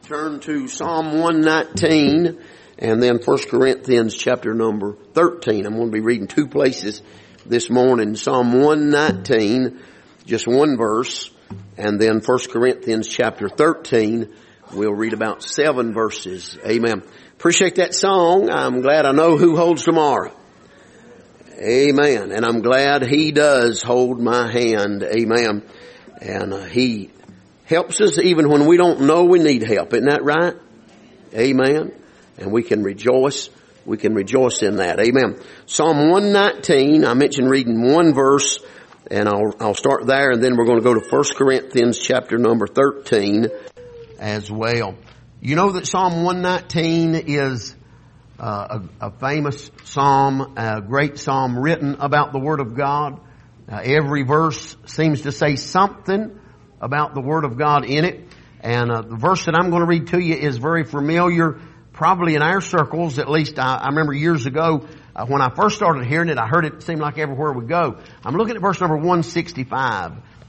Turn to Psalm 119 and then 1 Corinthians chapter number 13. I'm going to be reading two places this morning. Psalm 119, just one verse, and then 1 Corinthians chapter 13. We'll read about 7 verses. Amen. Appreciate that song. I'm glad I know who holds tomorrow. Amen. And I'm glad He does hold my hand. Amen. And He helps us even when we don't know we need help. Isn't that right? Amen. And we can rejoice. We can rejoice in that. Amen. Psalm 119, I mentioned reading one verse, and I'll start there, and then we're going to go to 1 Corinthians chapter number 13 as well. You know that Psalm 119 is a famous psalm, a great psalm written about the Word of God. Every verse seems to say something about the Word of God in it. And the verse that I'm going to read to you is very familiar, probably in our circles. At least I remember years ago when I first started hearing it, I heard it seemed like everywhere we go. I'm looking at verse number 165.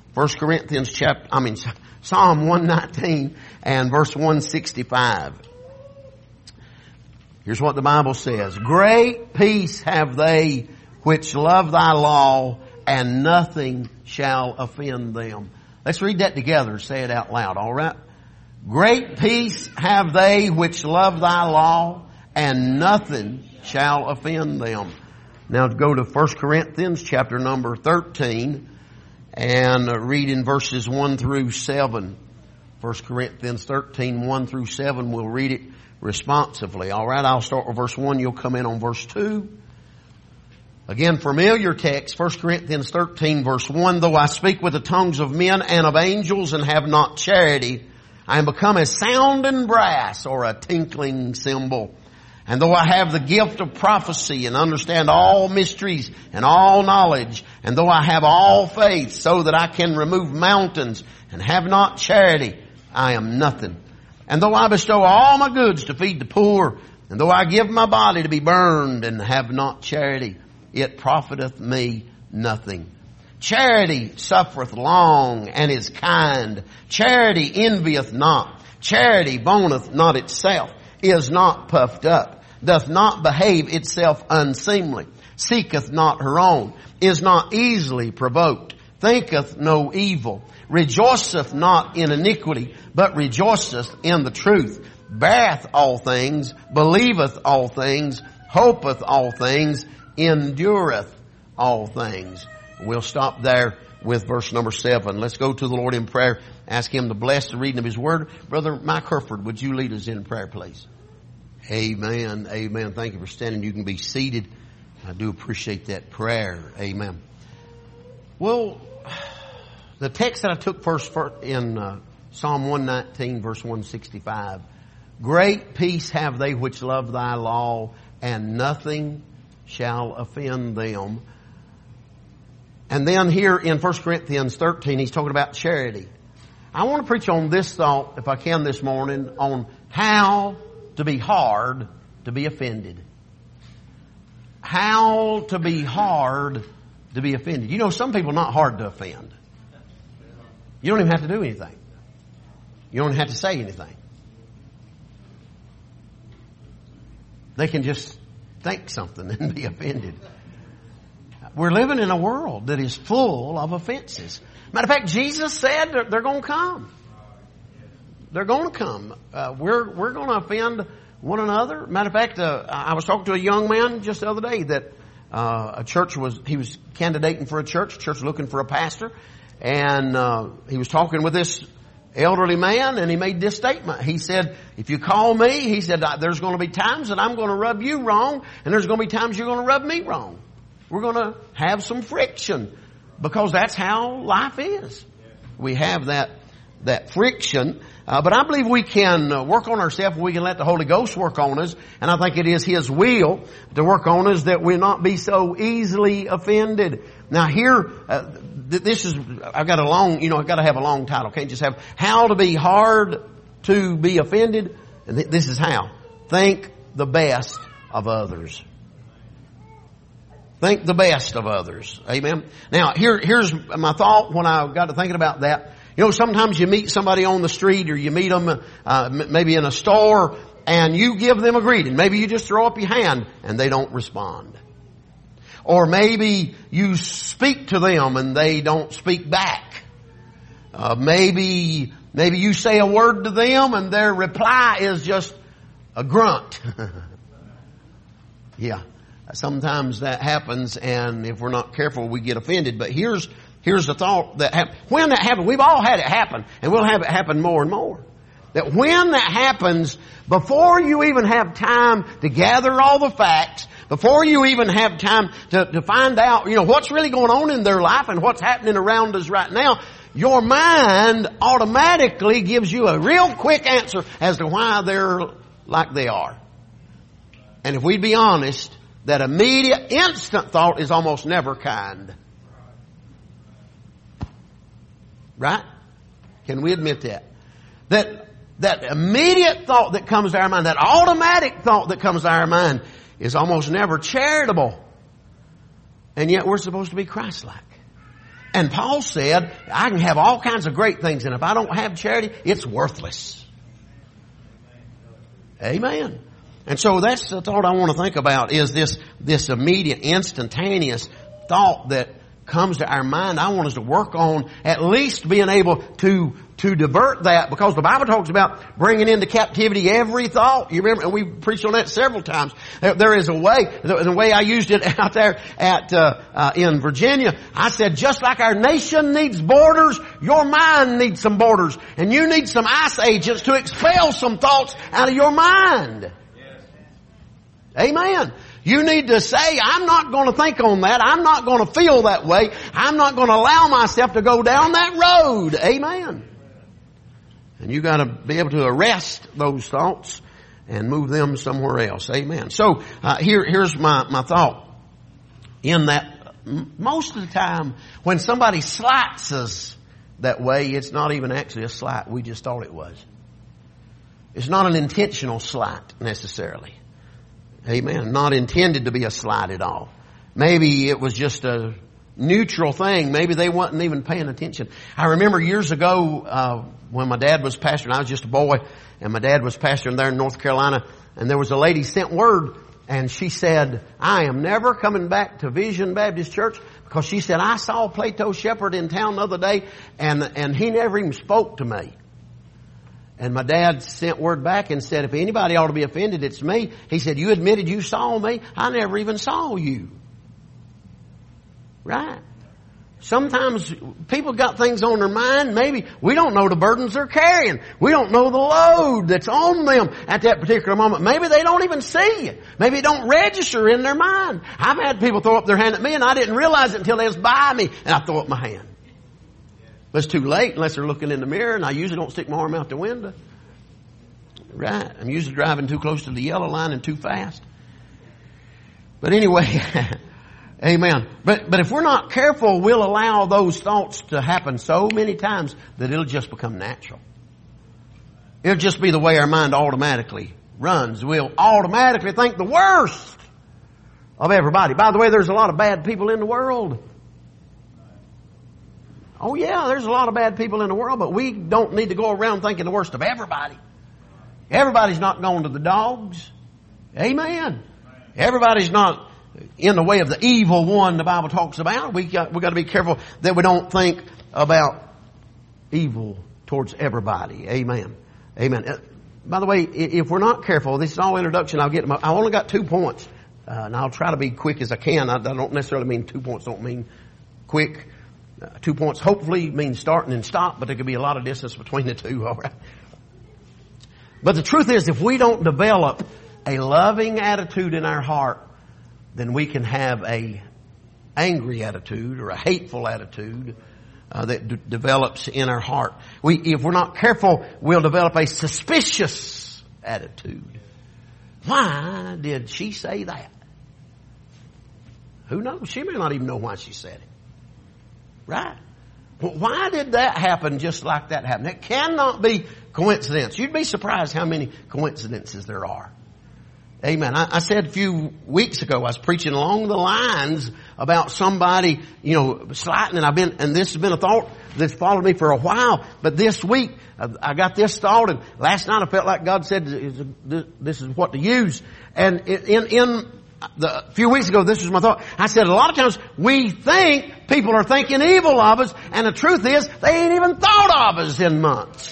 Psalm 119 and verse 165. Here's what the Bible says. Great peace have they which love thy law, and nothing shall offend them. Let's read that together. Say it out loud, all right? Great peace have they which love thy law, and nothing shall offend them. Now to go to 1 Corinthians chapter number 13 and read in verses 1 through 7. 1 Corinthians 13, 1 through 7. We'll read it responsively. All right, I'll start with verse 1. You'll come in on verse 2. Again, familiar text, 1 Corinthians 13 verse 1, though I speak with the tongues of men and of angels and have not charity, I am become as sounding brass or a tinkling cymbal. And though I have the gift of prophecy and understand all mysteries and all knowledge, and though I have all faith so that I can remove mountains and have not charity, I am nothing. And though I bestow all my goods to feed the poor, and though I give my body to be burned and have not charity, it profiteth me nothing. Charity suffereth long and is kind. Charity envieth not. Charity vaunteth not itself, is not puffed up, doth not behave itself unseemly, seeketh not her own, is not easily provoked, thinketh no evil, rejoiceth not in iniquity, but rejoiceth in the truth, beareth all things, believeth all things, hopeth all things, endureth all things. We'll stop there with verse number 7. Let's go to the Lord in prayer. Ask Him to bless the reading of His Word. Brother Mike Herford, would you lead us in prayer, please? Amen. Amen. Thank you for standing. You can be seated. I do appreciate that prayer. Amen. Well, the text that I took first in Psalm 119 verse 165. Great peace have they which love thy law, and nothing shall offend them. And then here in 1 Corinthians 13, he's talking about charity. I want to preach on this thought, if I can this morning, on how to be hard to be offended. How to be hard to be offended. You know, some people are not hard to offend. You don't even have to do anything. You don't have to say anything. They can just think something and be offended. We're living in a world that is full of offenses. Matter of fact, Jesus said they're going to come. They're going to come. We're going to offend one another. Matter of fact, I was talking to a young man just the other day that he was candidating for a church looking for a pastor, and he was talking with this elderly man, and he made this statement. He said, if you call me, he said, there's going to be times that I'm going to rub you wrong, and there's going to be times you're going to rub me wrong. We're going to have some friction, because that's how life is. We have that friction. But I believe we can work on ourselves. We can let the Holy Ghost work on us. And I think it is His will to work on us that we not be so easily offended. Now here, I've got to have a long title. Can't just have how to be hard to be offended. And this is how. Think the best of others. Think the best of others. Amen. Now here's my thought when I got to thinking about that. You know, sometimes you meet somebody on the street or you meet them maybe in a store and you give them a greeting. Maybe you just throw up your hand and they don't respond. Or maybe you speak to them and they don't speak back. Maybe you say a word to them and their reply is just a grunt. Yeah. Sometimes that happens, and if we're not careful, we get offended. But here's the thought that when that happens, we've all had it happen, and we'll have it happen more and more. That when that happens, before you even have time to gather all the facts, before you even have time to find out, what's really going on in their life and what's happening around us right now, your mind automatically gives you a real quick answer as to why they're like they are. And if we'd be honest, that immediate, instant thought is almost never kind. Right? Can we admit that? That immediate thought that comes to our mind, that automatic thought that comes to our mind is almost never charitable. And yet we're supposed to be Christ-like. And Paul said, I can have all kinds of great things, and if I don't have charity, it's worthless. Amen. And so that's the thought I want to think about, is this immediate, instantaneous thought that comes to our mind. I want us to work on at least being able to divert that, because the Bible talks about bringing into captivity every thought. You remember, and we preached on that several times. There is a way, the way I used it out there in Virginia, I said, just like our nation needs borders, your mind needs some borders. And you need some ICE agents to expel some thoughts out of your mind. Amen. You need to say, I'm not going to think on that. I'm not going to feel that way. I'm not going to allow myself to go down that road. Amen. And you got to be able to arrest those thoughts and move them somewhere else. Amen. So here's my thought. In that, most of the time when somebody slights us that way, it's not even actually a slight. We just thought it was. It's not an intentional slight necessarily. Amen. Not intended to be a slight at all. Maybe it was just a neutral thing. Maybe they wasn't even paying attention. I remember years ago when my dad was pastoring, I was just a boy, and my dad was pastoring there in North Carolina, and there was a lady sent word, and she said, I am never coming back to Vision Baptist Church, because she said, I saw Plato Shepherd in town the other day, and he never even spoke to me. And my dad sent word back and said, if anybody ought to be offended, it's me. He said, you admitted you saw me. I never even saw you. Right? Sometimes people got things on their mind. Maybe we don't know the burdens they're carrying. We don't know the load that's on them at that particular moment. Maybe they don't even see it. Maybe it don't register in their mind. I've had people throw up their hand at me and I didn't realize it until they was by me and I throw up my hand. But it's too late unless they're looking in the mirror, and I usually don't stick my arm out the window. Right. I'm usually driving too close to the yellow line and too fast. But anyway, amen. But if we're not careful, we'll allow those thoughts to happen so many times that it'll just become natural. It'll just be the way our mind automatically runs. We'll automatically think the worst of everybody. By the way, there's a lot of bad people in the world. Oh yeah, there's a lot of bad people in the world, but we don't need to go around thinking the worst of everybody. Everybody's not going to the dogs. Amen. Everybody's not in the way of the evil one the Bible talks about. We got to be careful that we don't think about evil towards everybody. Amen. Amen. By the way, if we're not careful, this is all introduction. I only got 2 points, and I'll try to be quick as I can. I don't necessarily mean 2 points. Don't mean quick. 2 points hopefully means starting and stop, but there could be a lot of distance between the two, all right? But the truth is, if we don't develop a loving attitude in our heart, then we can have a angry attitude or a hateful attitude that develops in our heart. If we're not careful, we'll develop a suspicious attitude. Why did she say that? Who knows? She may not even know why she said it. Right? Well, why did that happen just like that happened? It cannot be coincidence. You'd be surprised how many coincidences there are. Amen. I said a few weeks ago, I was preaching along the lines about somebody, slighting, and this has been a thought that's followed me for a while, but this week, I got this thought, and last night I felt like God said, this is what to use. And a few weeks ago, this was my thought. I said, a lot of times we think people are thinking evil of us, and the truth is, they ain't even thought of us in months.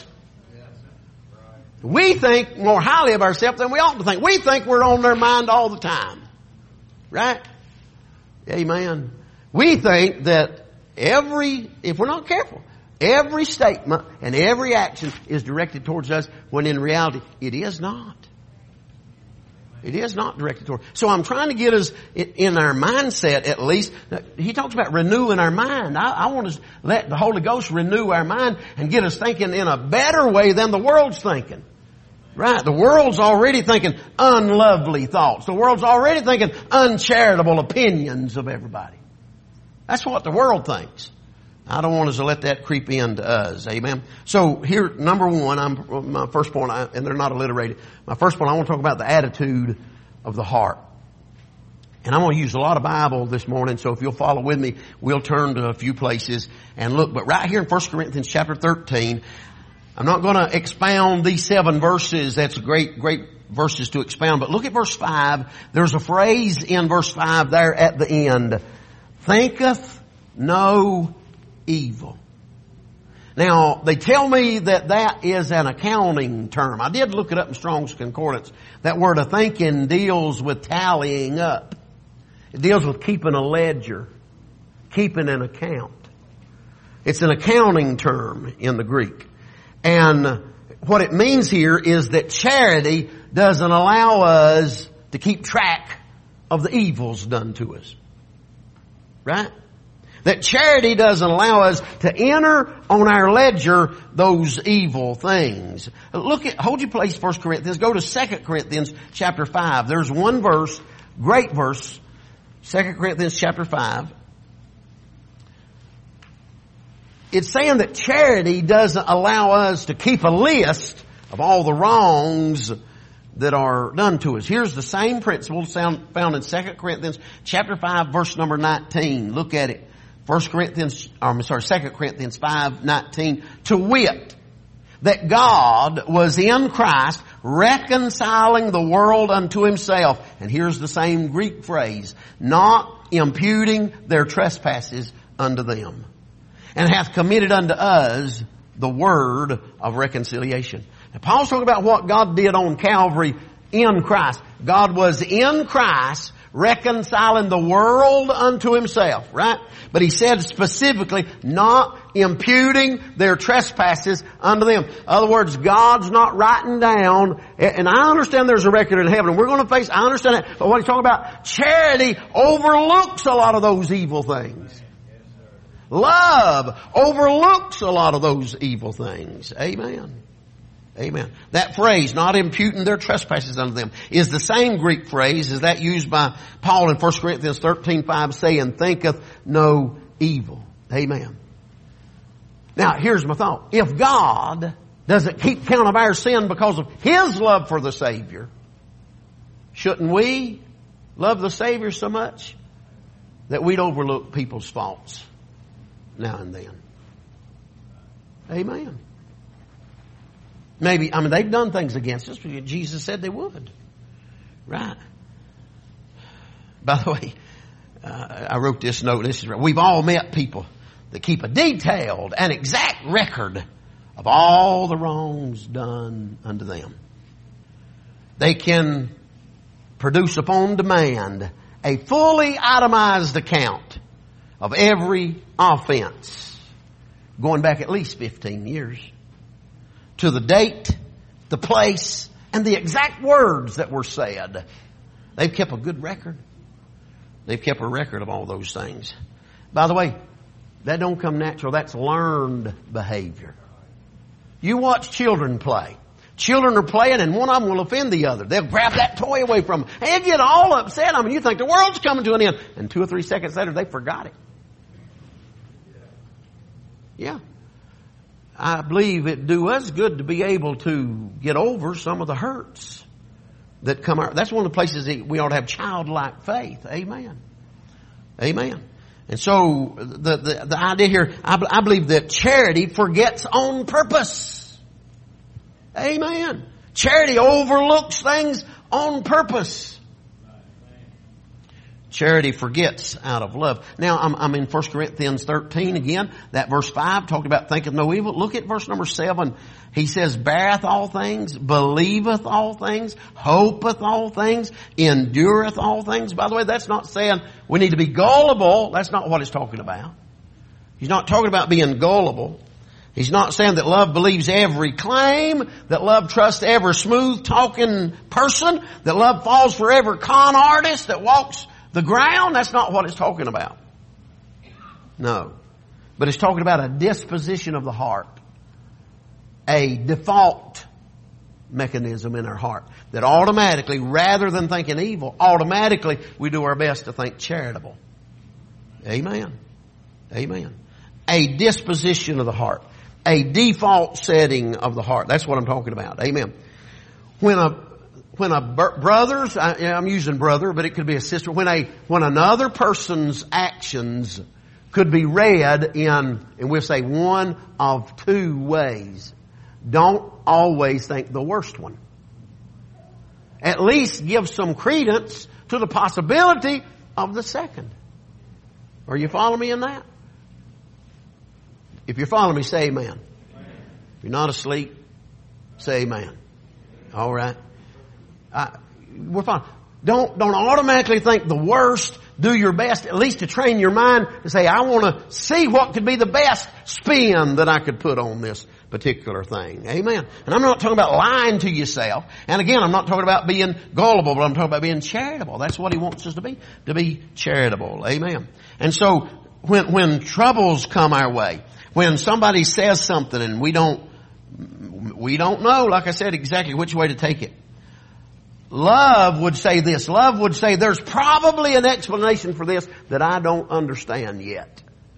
We think more highly of ourselves than we ought to think. We think we're on their mind all the time. Right? Amen. We think that if we're not careful, every statement and every action is directed towards us, when in reality, it is not. It is not directed toward. So I'm trying to get us in our mindset, at least. He talks about renewing our mind. I want to let the Holy Ghost renew our mind and get us thinking in a better way than the world's thinking. Right? The world's already thinking unlovely thoughts. The world's already thinking uncharitable opinions of everybody. That's what the world thinks. I don't want us to let that creep into us. Amen. So here, number one, my first point, and they're not alliterated. My first point, I want to talk about the attitude of the heart. And I'm going to use a lot of Bible this morning, so if you'll follow with me, we'll turn to a few places and look. But right here in 1 Corinthians chapter 13, I'm not going to expound these 7 verses. That's great verses to expound. But look at verse 5. There's a phrase in verse 5 there at the end. Thinketh no evil. Now, they tell me that is an accounting term. I did look it up in Strong's Concordance. That word of thinking deals with tallying up. It deals with keeping a ledger, keeping an account. It's an accounting term in the Greek. And what it means here is that charity doesn't allow us to keep track of the evils done to us. Right? That charity doesn't allow us to enter on our ledger those evil things. Hold your place, 1 Corinthians. Go to 2 Corinthians chapter 5. There's one verse, great verse, 2 Corinthians chapter 5. It's saying that charity doesn't allow us to keep a list of all the wrongs that are done to us. Here's the same principle found in 2 Corinthians chapter 5 verse number 19. Look at it. 2 Corinthians 5:19. To wit, that God was in Christ reconciling the world unto himself. And here's the same Greek phrase. Not imputing their trespasses unto them. And hath committed unto us the word of reconciliation. Now, Paul's talking about what God did on Calvary in Christ. God was in Christ reconciling the world unto himself, right? But he said specifically, not imputing their trespasses unto them. In other words, God's not writing down, and I understand there's a record in heaven, and we're going to face, I understand that, but what he's talking about, charity overlooks a lot of those evil things. Love overlooks a lot of those evil things. Amen. Amen. That phrase, not imputing their trespasses unto them, is the same Greek phrase as that used by Paul in 1 Corinthians 13:5, saying, thinketh no evil. Amen. Now, here's my thought. If God doesn't keep count of our sin because of his love for the Savior, shouldn't we love the Savior so much that we'd overlook people's faults now and then? Amen. Maybe, they've done things against us, but Jesus said they would. Right. By the way, I wrote this note. This is right. We've all met people that keep a detailed and exact record of all the wrongs done unto them. They can produce upon demand a fully itemized account of every offense, going back at least 15 years. To the date, the place, and the exact words that were said. They've kept a good record. They've kept a record of all those things. By the way, that don't come natural. That's learned behavior. You watch children play. Children are playing and one of them will offend the other. They'll grab that toy away from them. And they get all upset. You think the world's coming to an end. And 2 or 3 seconds later, they forgot it. Yeah. I believe it do us good to be able to get over some of the hurts that come out. That's one of the places that we ought to have childlike faith. Amen. Amen. And so the idea here, I believe that charity forgets on purpose. Amen. Charity overlooks things on purpose. Charity forgets out of love. Now, I'm in 1 Corinthians 13 again. That verse 5 talked about thinketh no evil. Look at verse number 7. He says, beareth all things, believeth all things, hopeth all things, endureth all things. By the way, that's not saying we need to be gullible. That's not what it's talking about. He's not talking about being gullible. He's not saying that love believes every claim, that love trusts every smooth-talking person, that love falls for every con artist that walks the ground. That's not what it's talking about. No. But it's talking about a disposition of the heart. A default mechanism in our heart. That automatically, rather than thinking evil, automatically we do our best to think charitable. Amen. Amen. A disposition of the heart. A default setting of the heart. That's what I'm talking about. Amen. When a brother's, I'm using brother, but it could be a sister. When another person's actions could be read in, and we'll say one of two ways. Don't always think the worst one. At least give some credence to the possibility of the second. Are you following me in that? If you're following me, say amen. If you're not asleep, say amen. All right. We're fine. Don't automatically think the worst. Do your best, at least to train your mind to say, I want to see what could be the best spin that I could put on this particular thing. Amen. And I'm not talking about lying to yourself. And again, I'm not talking about being gullible, but I'm talking about being charitable. That's what he wants us to be charitable. Amen. And so when troubles come our way, when somebody says something and we don't know, like I said, exactly which way to take it. Love would say this. Love would say there's probably an explanation for this that I don't understand yet.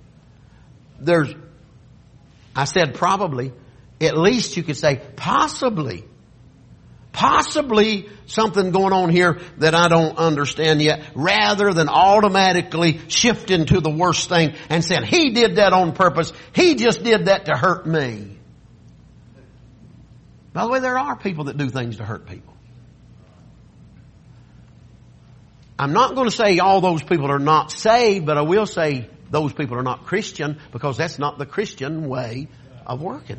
I said probably. At least you could say possibly. Possibly something going on here that I don't understand yet, rather than automatically shifting to the worst thing and saying, he did that on purpose. He just did that to hurt me. By the way, there are people that do things to hurt people. I'm not going to say all those people are not saved, but I will say those people are not Christian, because that's not the Christian way of working.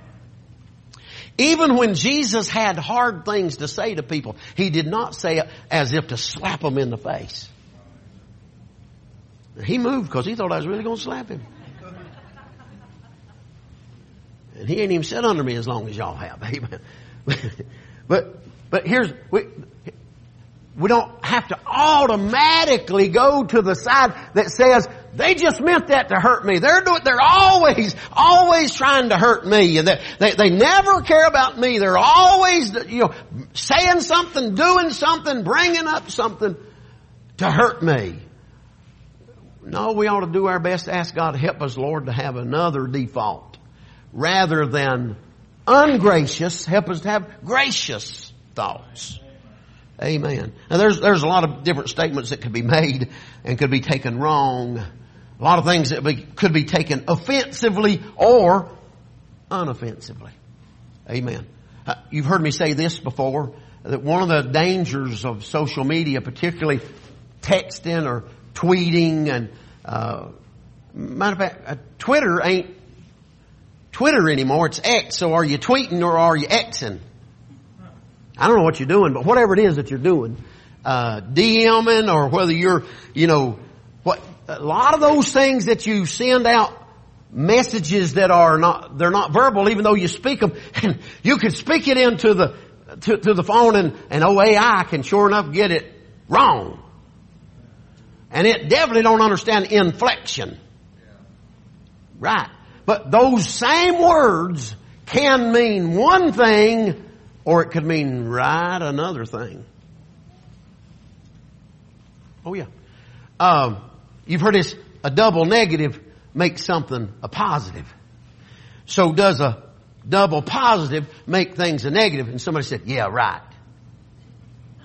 Even when Jesus had hard things to say to people, he did not say it as if to slap them in the face. He moved because he thought I was really going to slap him. And he ain't even sat under me as long as y'all have. Amen. But here's... We don't have to automatically go to the side that says, they just meant that to hurt me. They're always trying to hurt me. And they never care about me. They're always, saying something, doing something, bringing up something to hurt me. No, we ought to do our best to ask God to help us, Lord, to have another default. Rather than ungracious, help us to have gracious thoughts. Amen. Now there's a lot of different statements that could be made and could be taken wrong. A lot of things that could be taken offensively or unoffensively. Amen. You've heard me say this before, that one of the dangers of social media, particularly texting or tweeting, and matter of fact, Twitter ain't Twitter anymore. It's X. So are you tweeting or are you Xing? I don't know what you're doing, but whatever it is that you're doing, DMing, or whether you're, a lot of those things that you send out, messages that they're not verbal, even though you speak them, and you can speak it into the phone, and AI can sure enough get it wrong. And it definitely don't understand inflection. Right. But those same words can mean one thing, or it could mean right another thing. Oh yeah. You've heard this, a double negative makes something a positive. So does a double positive make things a negative? And somebody said, yeah, right.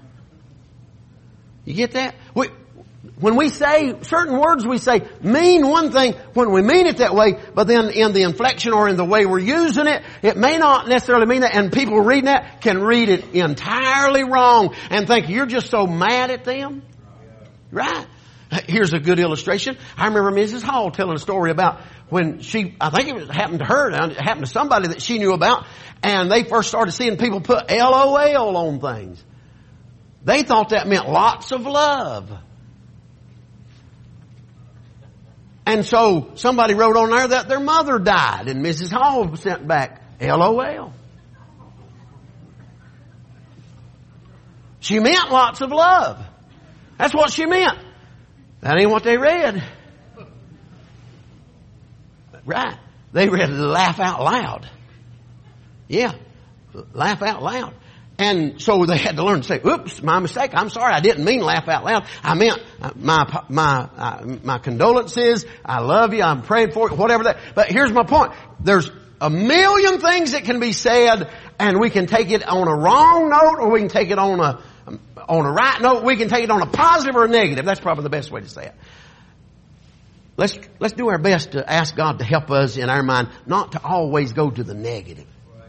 You get that? When we say certain words, we say mean one thing when we mean it that way, but then in the inflection or in the way we're using it, it may not necessarily mean that, and people reading that can read it entirely wrong and think you're just so mad at them. Right? Here's a good illustration. I remember Mrs. Hall telling a story about when I think it happened to her, it happened to somebody that she knew about, and they first started seeing people put LOL on things. They thought that meant lots of love. And so somebody wrote on there that their mother died, and Mrs. Hall sent back LOL. She meant lots of love. That's what she meant. That ain't what they read. Right. They read laugh out loud. Yeah. Laugh out loud. And so they had to learn to say, oops, my mistake. I'm sorry. I didn't mean laugh out loud. I meant my condolences. I love you. I'm praying for you. Whatever that. But here's my point. There's a million things that can be said, and we can take it on a wrong note, or we can take it on a right note. We can take it on a positive or a negative. That's probably the best way to say it. Let's do our best to ask God to help us in our mind not to always go to the negative.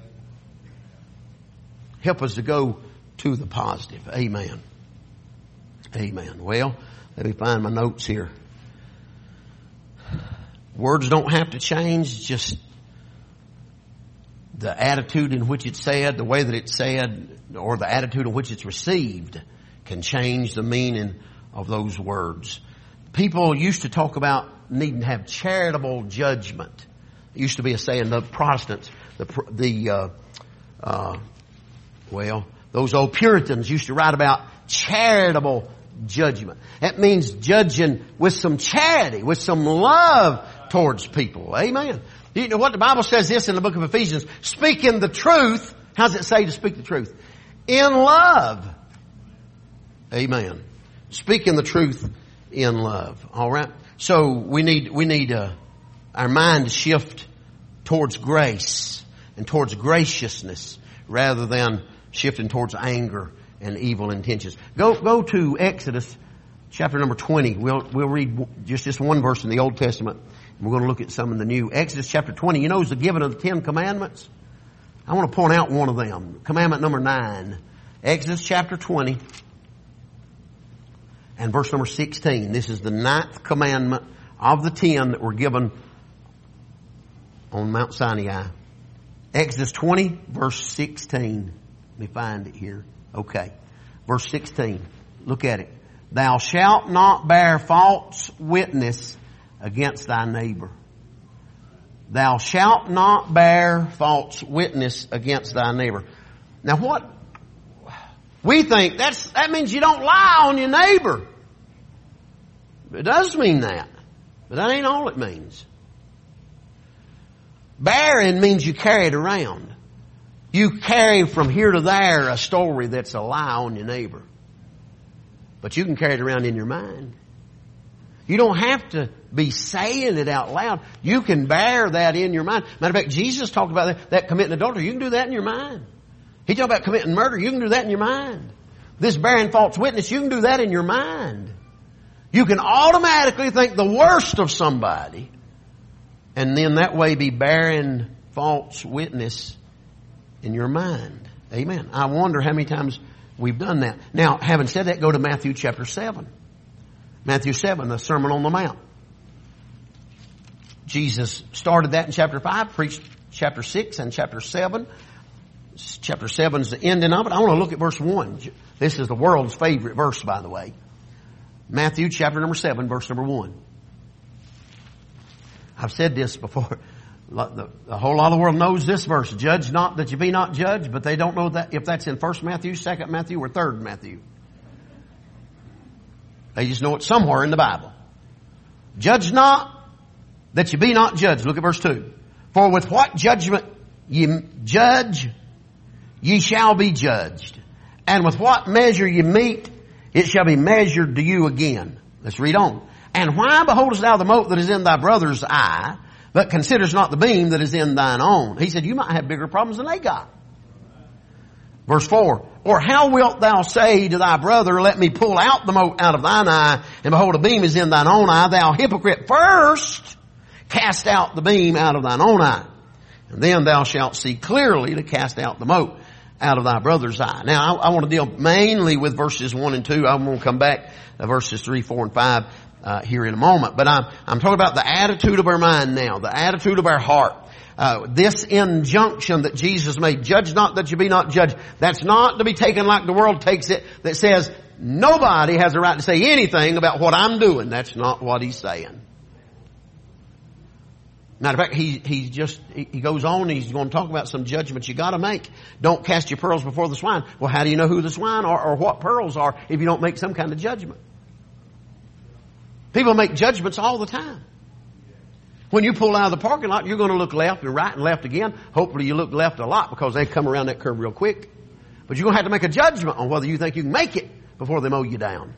Help us to go to the positive. Amen. Amen. Well, let me find my notes here. Words don't have to change, just the attitude in which it's said, the way that it's said, or the attitude in which it's received can change the meaning of those words. People used to talk about needing to have charitable judgment. It used to be a saying of Protestants. Those old Puritans used to write about charitable judgment. That means judging with some charity, with some love towards people. Amen. You know what the Bible says this in the book of Ephesians? Speaking the truth. How does it say to speak the truth? In love. Amen. Speaking the truth in love. All right. So we need our mind to shift towards grace and towards graciousness rather than shifting towards anger and evil intentions. Go to Exodus chapter number 20. We'll read just one verse in the Old Testament. We're going to look at some in the New. Exodus chapter 20. You know, it's the giving of the 10 Commandments. I want to point out one of them. Commandment number 9. Exodus chapter 20 and verse number 16. This is the 9th commandment of the 10 that were given on Mount Sinai. Exodus 20 verse 16. Let me find it here. Okay. Verse 16. Look at it. Thou shalt not bear false witness against thy neighbor. Thou shalt not bear false witness against thy neighbor. Now what? We think that means you don't lie on your neighbor. It does mean that. But that ain't all it means. Bearing means you carry it around. You carry from here to there a story that's a lie on your neighbor. But you can carry it around in your mind. You don't have to be saying it out loud. You can bear that in your mind. Matter of fact, Jesus talked about that committing adultery. You can do that in your mind. He talked about committing murder. You can do that in your mind. This bearing false witness, you can do that in your mind. You can automatically think the worst of somebody and then that way be bearing false witness in your mind. Amen. I wonder how many times we've done that. Now, having said that, go to Matthew chapter 7. Matthew 7, the Sermon on the Mount. Jesus started that in chapter 5, preached chapter 6 and chapter 7. Chapter 7 is the ending of it. I want to look at verse 1. This is the world's favorite verse, by the way. Matthew chapter number 7, verse number 1. I've said this before. The whole lot of the world knows this verse. Judge not that you be not judged, but they don't know that if that's in 1 Matthew, 2 Matthew, or 3 Matthew. They just know it somewhere in the Bible. Judge not that you be not judged. Look at verse 2. For with what judgment ye judge, ye shall be judged. And with what measure ye mete, it shall be measured to you again. Let's read on. And why beholdest thou the mote that is in thy brother's eye, but considers not the beam that is in thine own? He said, you might have bigger problems than they got. Verse 4, or how wilt thou say to thy brother, let me pull out the mote out of thine eye, and behold, a beam is in thine own eye. Thou hypocrite, first cast out the beam out of thine own eye, and then thou shalt see clearly to cast out the mote out of thy brother's eye. Now, I want to deal mainly with verses 1 and 2. I'm going to come back to verses 3, 4, and 5 here in a moment. But I'm talking about the attitude of our mind now, the attitude of our heart. This injunction that Jesus made, judge not that you be not judged, that's not to be taken like the world takes it, that says nobody has a right to say anything about what I'm doing. That's not what he's saying. Matter of fact, he goes on, he's going to talk about some judgments you gotta make. Don't cast your pearls before the swine. Well, how do you know who the swine are or what pearls are if you don't make some kind of judgment? People make judgments all the time. When you pull out of the parking lot, you're going to look left and right and left again. Hopefully you look left a lot because they come around that curve real quick. But you're going to have to make a judgment on whether you think you can make it before they mow you down.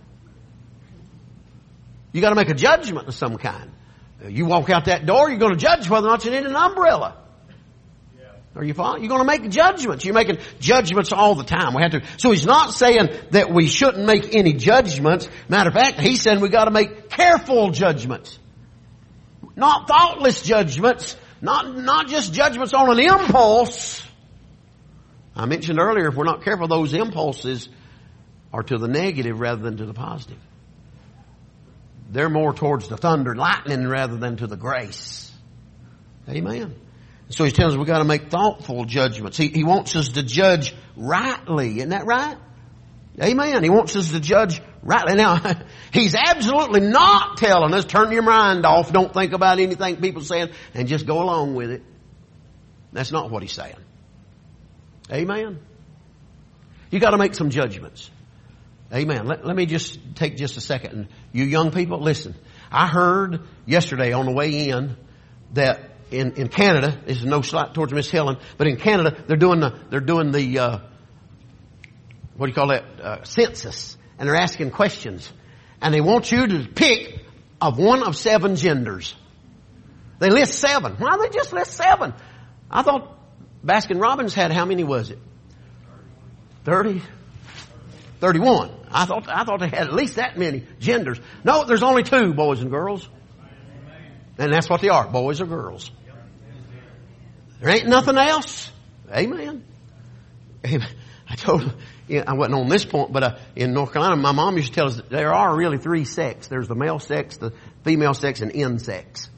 You got to make a judgment of some kind. You walk out that door, you're going to judge whether or not you need an umbrella. Are you following? You're going to make judgments. You're making judgments all the time. We have to. So he's not saying that we shouldn't make any judgments. Matter of fact, he's saying we got to make careful judgments. Not thoughtless judgments. Not just judgments on an impulse. I mentioned earlier, if we're not careful, those impulses are to the negative rather than to the positive. They're more towards the thunder and lightning rather than to the grace. Amen. So he's telling us we've got to make thoughtful judgments. He wants us to judge rightly. Isn't that right? Amen. He wants us to judge rightly. Now, he's absolutely not telling us, turn your mind off, don't think about anything people are saying, and just go along with it. That's not what he's saying. Amen. You got to make some judgments. Amen. Let me just take just a second. And you young people, listen. I heard yesterday on the way in that in Canada, this is no slight towards Miss Helen, but in Canada they're doing the what do you call that? Census, and they're asking questions, and they want you to pick of one of 7 genders. They list 7. Why do they just list 7? I thought Baskin Robbins had, how many was it? 30? 31. I thought they had at least that many genders. No, there's only 2, boys and girls. And that's what they are, boys or girls. There ain't nothing else. Amen. I told them, I wasn't on this point, but in North Carolina, my mom used to tell us that there are really 3 sects. There's the male sex, the female sex, and insects.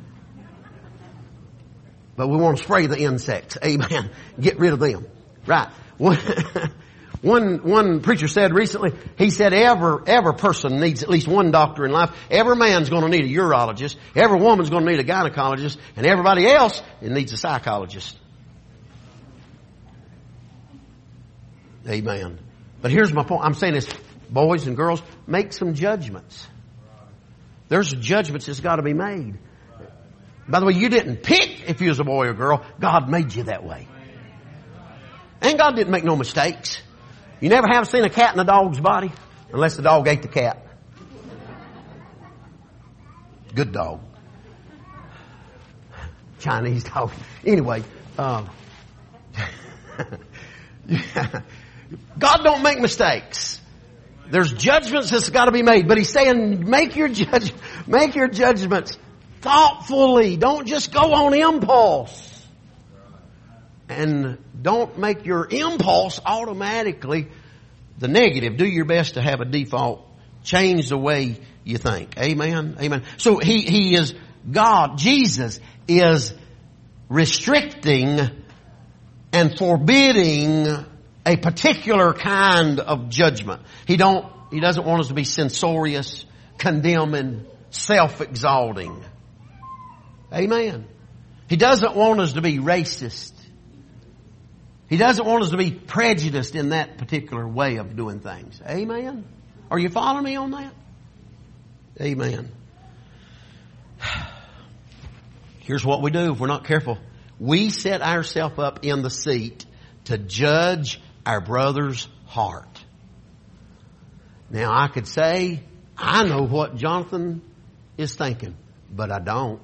But we want to spray the insects. Amen. Get rid of them. Right. One preacher said recently, he said every person needs at least one doctor in life. Every man's going to need a urologist. Every woman's going to need a gynecologist. And everybody else needs a psychologist. Amen. But here's my point. I'm saying this, boys and girls, make some judgments. There's judgments that's got to be made. By the way, you didn't pick if you was a boy or girl. God made you that way. And God didn't make no mistakes. You never have seen a cat in a dog's body unless the dog ate the cat. Good dog. Chinese dog. Anyway, God don't make mistakes. There's judgments that's got to be made, but he's saying make your judgments thoughtfully. Don't just go on impulse. And don't make your impulse automatically the negative. Do your best to have a default. Change the way you think. Amen. Amen. So he is God. Jesus is restricting and forbidding a particular kind of judgment. He doesn't want us to be censorious, condemning, self-exalting. Amen. He doesn't want us to be racist. He doesn't want us to be prejudiced in that particular way of doing things. Amen? Are you following me on that? Amen. Here's what we do if we're not careful. We set ourselves up in the seat to judge our brother's heart. Now I could say, I know what Jonathan is thinking, but I don't.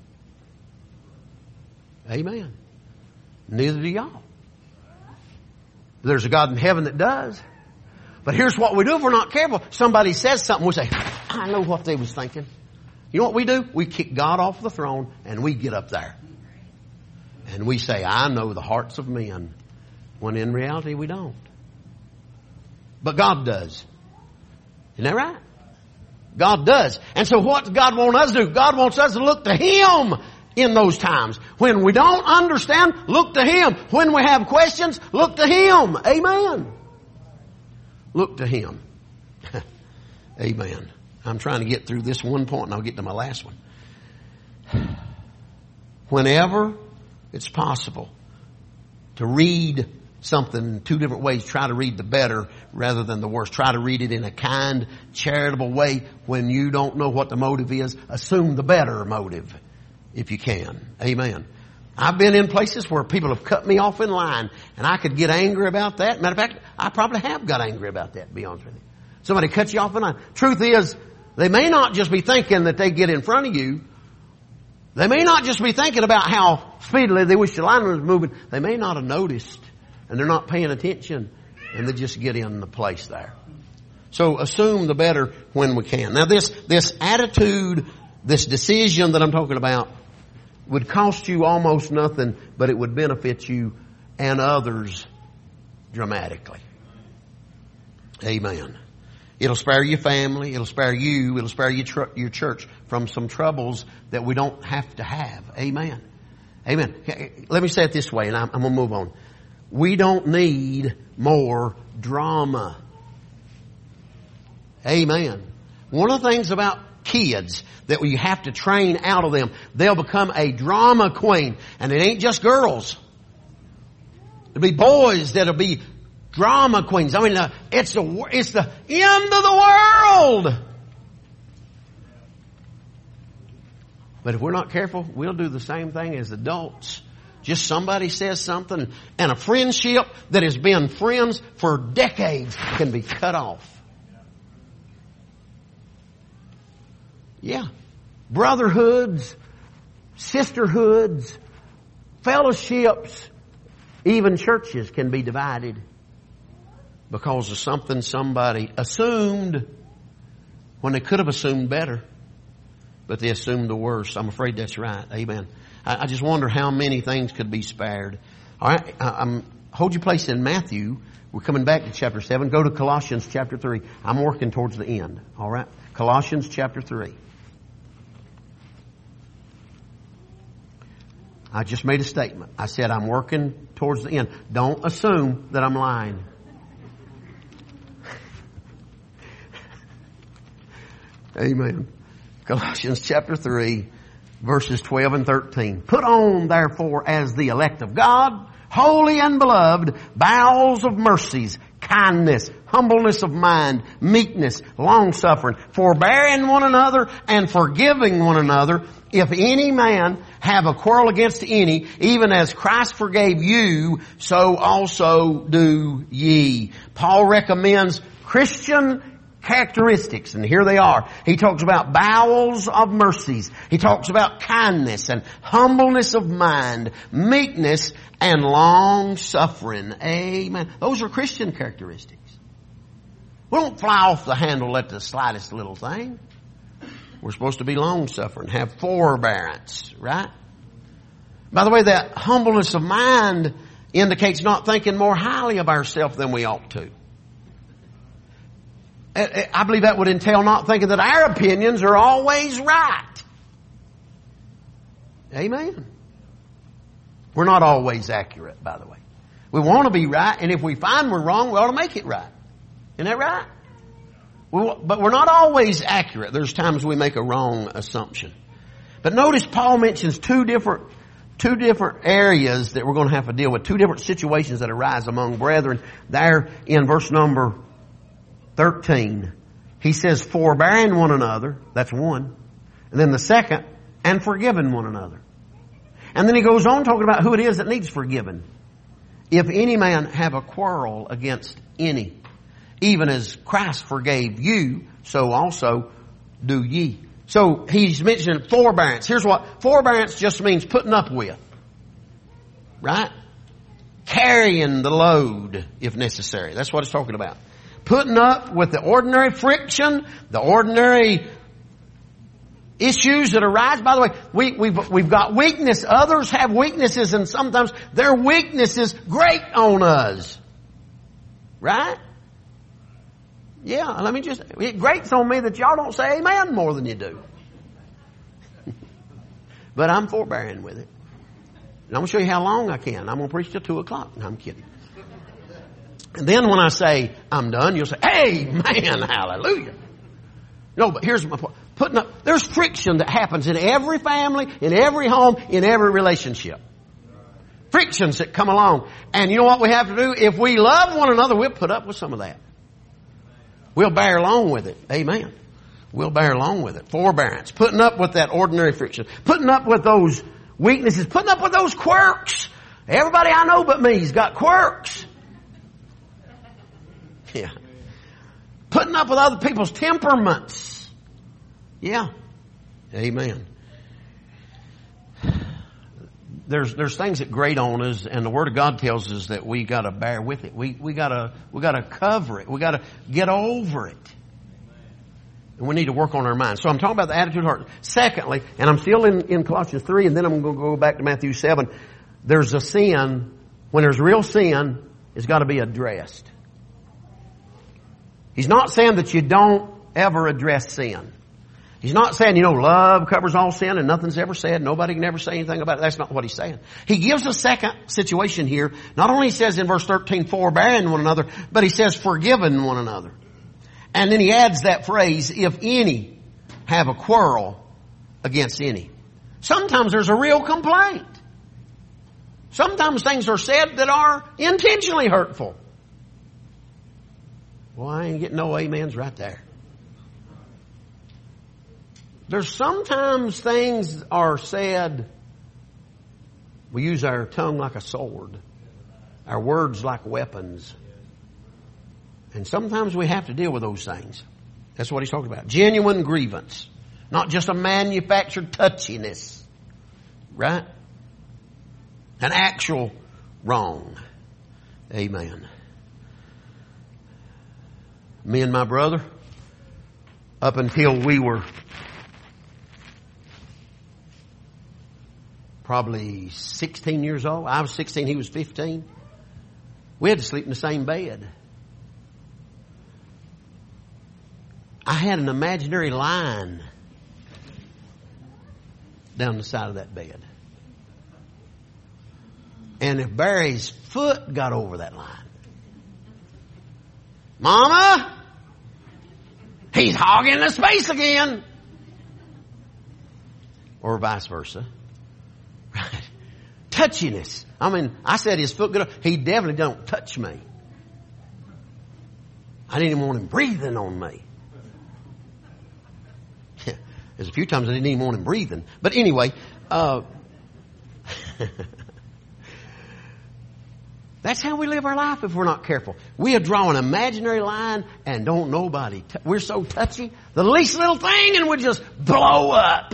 Amen. Neither do y'all. There's a God in heaven that does. But here's what we do if we're not careful. Somebody says something, we say, I know what they was thinking. You know what we do? We kick God off the throne and we get up there. And we say, I know the hearts of men. When in reality we don't. But God does. Isn't that right? God does. And so what does God want us to do? God wants us to look to Him in those times. When we don't understand, look to Him. When we have questions, look to Him. Amen. Look to Him. Amen. I'm trying to get through this one point and I'll get to my last one. Whenever it's possible to read something in two different ways, try to read the better rather than the worse. Try to read it in a kind, charitable way. When you don't know what the motive is, assume the better motive if you can. Amen. I've been in places where people have cut me off in line and I could get angry about that. Matter of fact, I probably have got angry about that, to be honest with you. Somebody cuts you off in line. Truth is, they may not just be thinking that they get in front of you. They may not just be thinking about how speedily they wish the line was moving. They may not have noticed and they're not paying attention and they just get in the place there. So assume the better when we can. Now this attitude, this decision that I'm talking about would cost you almost nothing, but it would benefit you and others dramatically. Amen. It'll spare your family. It'll spare you. It'll spare your church from some troubles that we don't have to have. Amen. Amen. Let me say it this way, and I'm going to move on. We don't need more drama. Amen. One of the things about kids that you have to train out of them, they'll become a drama queen. And it ain't just girls. There'll be boys that'll be drama queens. I mean, it's the end of the world. But if we're not careful, we'll do the same thing as adults. Just somebody says something and a friendship that has been friends for decades can be cut off. Yeah. Brotherhoods, sisterhoods, fellowships, even churches can be divided because of something somebody assumed when they could have assumed better, but they assumed the worst. I'm afraid that's right. Amen. I just wonder how many things could be spared. All right. Hold your place in Matthew. We're coming back to chapter 7. Go to Colossians chapter 3. I'm working towards the end. All right. Colossians chapter 3. I just made a statement. I said I'm working towards the end. Don't assume that I'm lying. Amen. Colossians chapter 3, verses 12 and 13. Put on, therefore, as the elect of God, holy and beloved, bowels of mercies, kindness, humbleness of mind, meekness, long-suffering, forbearing one another and forgiving one another. If any man have a quarrel against any, even as Christ forgave you, so also do ye. Paul recommends Christian characteristics, and here they are. He talks about bowels of mercies. He talks about kindness and humbleness of mind, meekness and long-suffering. Amen. Those are Christian characteristics. We don't fly off the handle at the slightest little thing. We're supposed to be long-suffering, have forbearance, right? By the way, that humbleness of mind indicates not thinking more highly of ourselves than we ought to. I believe that would entail not thinking that our opinions are always right. Amen. We're not always accurate, by the way. We want to be right, and if we find we're wrong, we ought to make it right. Isn't that right? But we're not always accurate. There's times we make a wrong assumption. But notice Paul mentions two different areas that we're going to have to deal with, two different situations that arise among brethren. There in verse number 13, he says, forbearing one another, that's one. And then the second, and forgiving one another. And then he goes on talking about who it is that needs forgiven. If any man have a quarrel against any, even as Christ forgave you, so also do ye. So he's mentioning forbearance. Here's what forbearance just means: putting up with. Right? carrying the load if necessary. That's what it's talking about. Putting up with the ordinary friction, the ordinary issues that arise. By the way, we've got weakness. Others have weaknesses, and sometimes their weaknesses grate on us. Right? Yeah, let me just, it grates on me that y'all don't say amen more than you do. But I'm forbearing with it. And I'm going to show you how long I can. I'm going to preach till 2 o'clock. No, I'm kidding. And then when I say I'm done, you'll say, amen, hallelujah. No, but here's my point. Putting up, there's friction that happens in every family, in every home, in every relationship. Frictions that come along. And you know what we have to do? If we love one another, we'll put up with some of that. We'll bear along with it. Amen. We'll bear along with it. Forbearance. Putting up with that ordinary friction. Putting up with those weaknesses. Putting up with those quirks. Everybody I know but me's got quirks. Yeah. Putting up with other people's temperaments. Yeah. Amen. There's things that grate on us, and the Word of God tells us that we got to bear with it. We got to cover it. We got to get over it, and we need to work on our minds. So I'm talking about the attitude of the heart. Secondly, and I'm still in Colossians 3, and then I'm going to go back to Matthew 7. There's a sin. When there's real sin, it's got to be addressed. He's not saying that you don't ever address sin. He's not saying, love covers all sin and nothing's ever said. Nobody can ever say anything about it. That's not what he's saying. He gives a second situation here. Not only says in verse 13, forbearing one another, but he says forgiving one another. And then he adds that phrase, if any have a quarrel against any. Sometimes there's a real complaint. Sometimes things are said that are intentionally hurtful. Well, I ain't getting no amens right there. There's sometimes things are said, we use our tongue like a sword, our words like weapons. And sometimes we have to deal with those things. That's what he's talking about. Genuine grievance. Not just a manufactured touchiness. Right? An actual wrong. Amen. Me and my brother, up until we were probably 16 years old. I was 16, he was 15. We had to sleep in the same bed. I had an imaginary line down the side of that bed. And if Barry's foot got over that line, Mama, he's hogging the space again. Or vice versa. Right. Touchiness. I mean, I said his foot good. He definitely don't touch me. I didn't even want him breathing on me. There's a few times I didn't even want him breathing. But anyway, that's how we live our life if we're not careful. We'll draw an imaginary line and don't nobody. We're so touchy. The least little thing and we just blow up.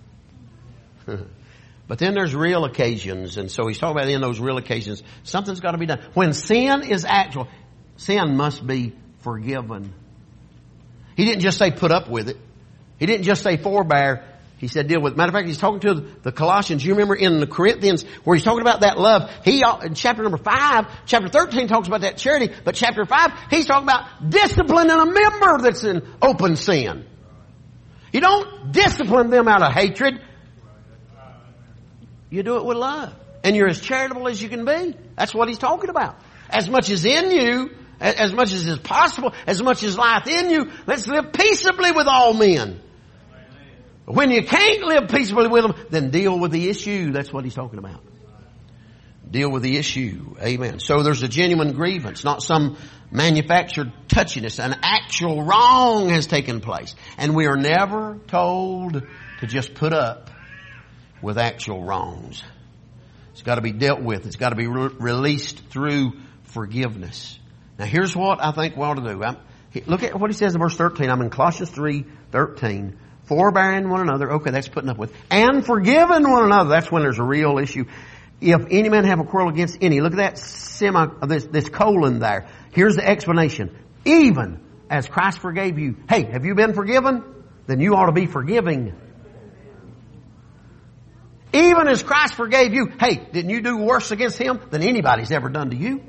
But then there's real occasions. And so he's talking about in those real occasions, something's got to be done. When sin is actual, sin must be forgiven. He didn't just say put up with it. He didn't just say forbear. He said deal with it. Matter of fact, he's talking to the Colossians. You remember in the Corinthians where he's talking about that love. In chapter number 5, chapter 13 talks about that charity. But chapter 5, he's talking about disciplining a member that's in open sin. You don't discipline them out of hatred. You do it with love. And you're as charitable as you can be. That's what he's talking about. As much as in you, as much as is possible, as much as lieth in you, let's live peaceably with all men. When you can't live peaceably with them, then deal with the issue. That's what he's talking about. Deal with the issue. Amen. So there's a genuine grievance, not some manufactured touchiness. An actual wrong has taken place. And we are never told to just put up with actual wrongs. It's got to be dealt with. It's got to be released through forgiveness. Now here's what I think we ought to do. Look at what he says in verse 13. I'm in Colossians 3:13. Forbearing one another. Okay, that's putting up with. And forgiving one another. That's when there's a real issue. If any man have a quarrel against any, look at that this colon there. Here's the explanation. Even as Christ forgave you. Hey, have you been forgiven? Then you ought to be forgiving. Even as Christ forgave you. Hey, didn't you do worse against Him than anybody's ever done to you?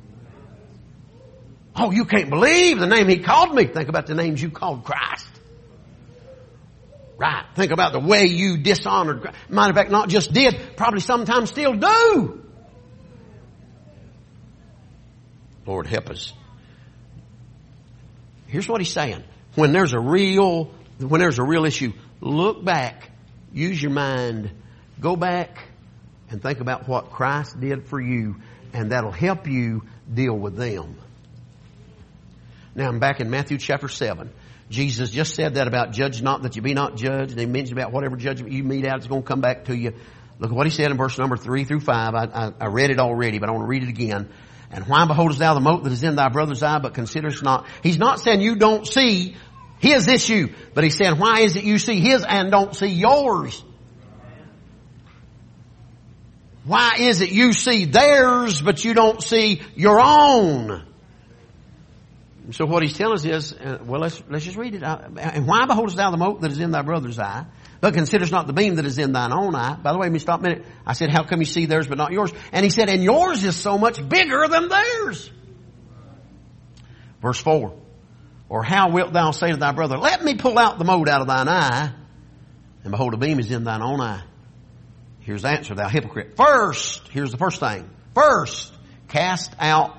Oh, you can't believe the name He called me. Think about the names you called Christ. Right. Think about the way you dishonored Christ. Matter of fact, not just did, probably sometimes still do. Lord, help us. Here's what He's saying. When there's a real issue, look back, use your mind, go back and think about what Christ did for you, and that'll help you deal with them. Now I'm back in Matthew chapter 7. Jesus just said that about judge not that you be not judged. And He mentioned about whatever judgment you mete out, it's going to come back to you. Look at what He said in verse number 3 through 5. I read it already, but I want to read it again. And why beholdest thou the mote that is in thy brother's eye, but considerest not? He's not saying you don't see his issue, but He's saying why is it you see his and don't see yours? Why is it you see theirs, but you don't see your own? So what He's telling us is, let's just read it. And why beholdest thou the mote that is in thy brother's eye, but considerest not the beam that is in thine own eye? By the way, let me stop a minute. I said, how come you see theirs but not yours? And He said, and yours is so much bigger than theirs. Verse 4. Or how wilt thou say to thy brother, let me pull out the mote out of thine eye, and behold, the beam is in thine own eye? Here's the answer, thou hypocrite. First, here's the first thing. First, cast out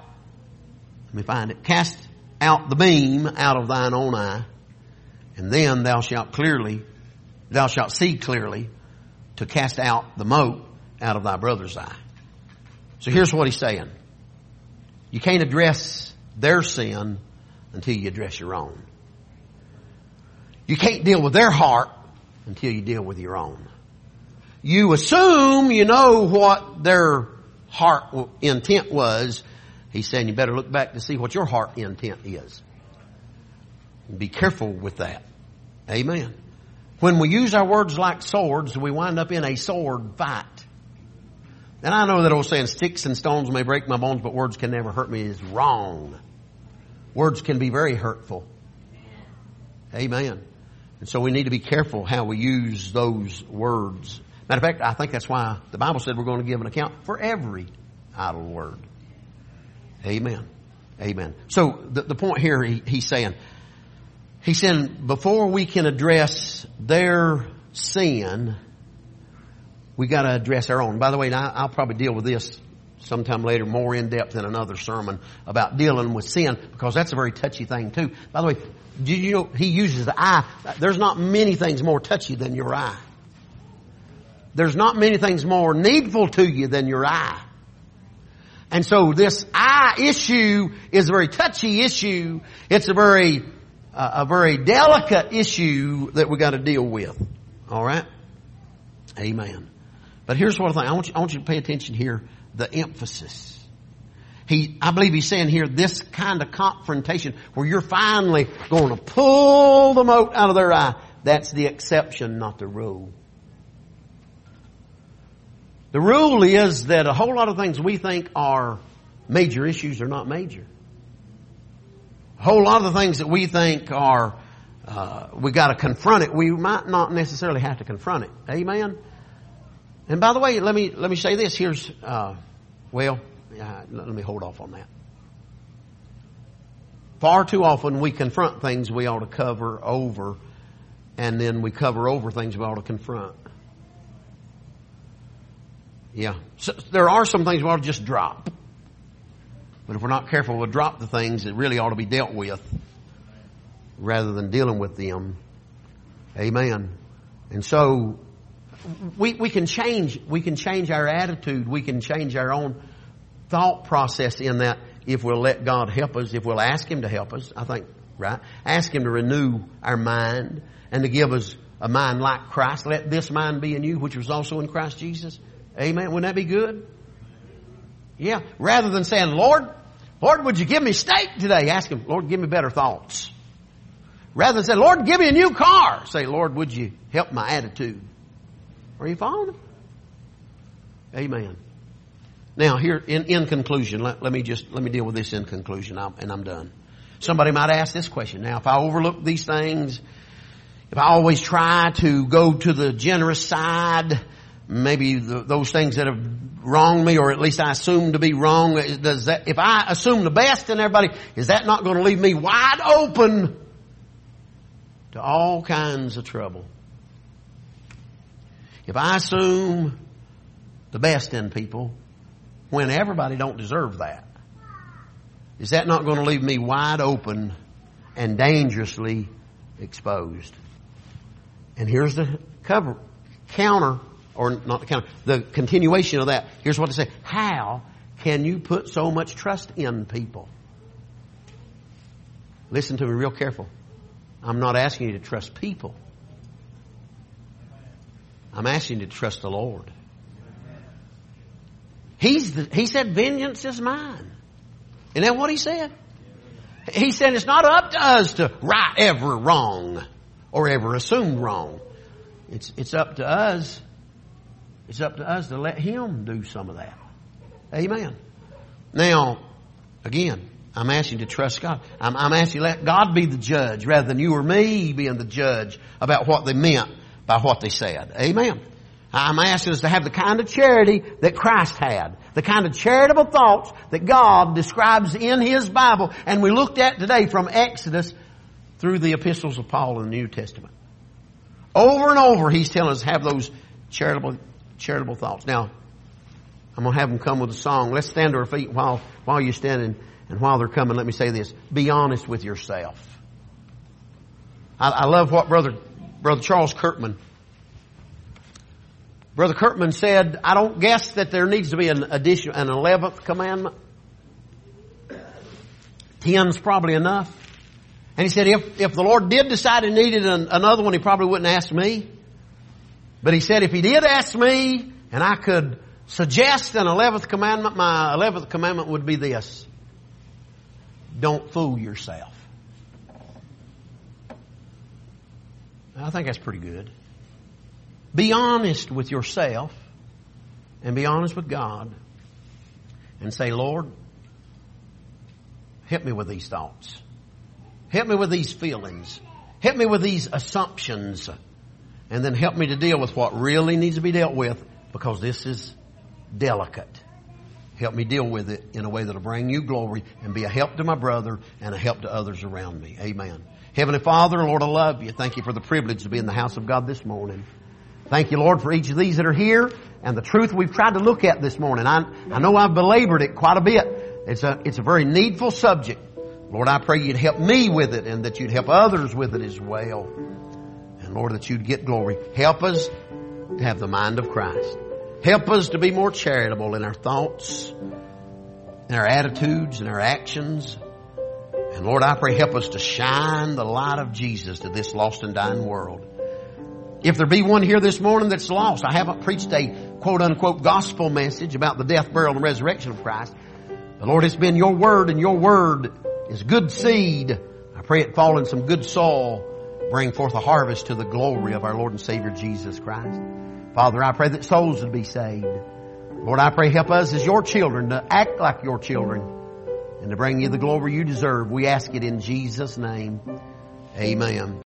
the beam out of thine own eye, and then thou shalt see clearly to cast out the mote out of thy brother's eye. So here's what He's saying. You can't address their sin until you address your own. You can't deal with their heart until you deal with your own. You assume you know what their heart intent was. He's saying you better look back to see what your heart intent is. Be careful with that. Amen. When we use our words like swords, we wind up in a sword fight. And I know that old saying, sticks and stones may break my bones, but words can never hurt me, is wrong. Words can be very hurtful. Amen. And so we need to be careful how we use those words. Matter of fact, I think that's why the Bible said we're going to give an account for every idle word. Amen. Amen. So the point here, he's saying before we can address their sin, we got to address our own. By the way, I'll probably deal with this sometime later more in depth in another sermon about dealing with sin, because that's a very touchy thing too. By the way, did you know He uses the eye? There's not many things more touchy than your eye. There's not many things more needful to you than your eye. And so this eye issue is a very touchy issue. It's a very delicate issue that we got to deal with. All right? Amen. But here's what I think. I want you to pay attention here. The emphasis. I believe He's saying here this kind of confrontation where you're finally going to pull the mote out of their eye. That's the exception, not the rule. The rule is that a whole lot of things we think are major issues are not major. A whole lot of the things that we think are, we got to confront it, we might not necessarily have to confront it. Amen? And by the way, let me say this. Here's, let me hold off on that. Far too often we confront things we ought to cover over, and then we cover over things we ought to confront. Yeah. So there are some things we ought to just drop. But if we're not careful, we'll drop the things that really ought to be dealt with rather than dealing with them. Amen. And so we can change our attitude. We can change our own thought process in that if we'll let God help us, if we'll ask Him to help us, I think, right? Ask Him to renew our mind and to give us a mind like Christ. Let this mind be in you, which was also in Christ Jesus. Amen. Wouldn't that be good? Yeah. Rather than saying, Lord, would you give me steak today? Ask Him, Lord, give me better thoughts. Rather than saying, Lord, give me a new car. Say, Lord, would you help my attitude? Are you following? Amen. Now here, in conclusion, let me deal with this in conclusion, and I'm done. Somebody might ask this question. Now, if I overlook these things, if I always try to go to the generous side, maybe those things that have wronged me, or at least I assume to be wrong, if I assume the best in everybody, is that not going to leave me wide open to all kinds of trouble? If I assume the best in people, when everybody don't deserve that, is that not going to leave me wide open and dangerously exposed? And here's the the continuation of that. Here's what to say. How can you put so much trust in people? Listen to me real careful. I'm not asking you to trust people. I'm asking you to trust the Lord. He said, vengeance is mine. Isn't that what he said? He said it's not up to us to right every wrong or ever assume wrong. It's up to us. It's up to us to let Him do some of that. Amen. Now, again, I'm asking you to trust God. I'm asking you to let God be the judge rather than you or me being the judge about what they meant by what they said. Amen. I'm asking us to have the kind of charity that Christ had. The kind of charitable thoughts that God describes in His Bible. And we looked at today from Exodus through the epistles of Paul in the New Testament. Over and over He's telling us to have those charitable thoughts. Now, I'm going to have them come with a song. Let's stand to our feet while you're standing, and while they're coming, let me say this. Be honest with yourself. I love what Brother Charles Kirkman. Brother Kirkman said, I don't guess that there needs to be an 11th commandment. 10's probably enough. And he said, if the Lord did decide He needed another one, He probably wouldn't ask me. But he said, if He did ask me, and I could suggest an 11th commandment, my 11th commandment would be this. Don't fool yourself. I think that's pretty good. Be honest with yourself and be honest with God and say, Lord, help me with these thoughts. Help me with these feelings. Help me with these assumptions. And then help me to deal with what really needs to be dealt with, because this is delicate. Help me deal with it in a way that will bring You glory and be a help to my brother and a help to others around me. Amen. Heavenly Father, Lord, I love You. Thank You for the privilege to be in the house of God this morning. Thank You, Lord, for each of these that are here and the truth we've tried to look at this morning. I know I've belabored it quite a bit. It's a very needful subject. Lord, I pray You'd help me with it and that You'd help others with it as well. And Lord, that You'd get glory. Help us to have the mind of Christ. Help us to be more charitable in our thoughts, in our attitudes, in our actions. And Lord, I pray help us to shine the light of Jesus to this lost and dying world. If there be one here this morning that's lost, I haven't preached a quote-unquote gospel message about the death, burial, and resurrection of Christ. But Lord, it's been Your Word, and Your Word is good seed. I pray it fall in some good soil, bring forth a harvest to the glory of our Lord and Savior Jesus Christ. Father, I pray that souls would be saved. Lord, I pray help us as Your children to act like Your children and to bring You the glory You deserve. We ask it in Jesus' name. Amen.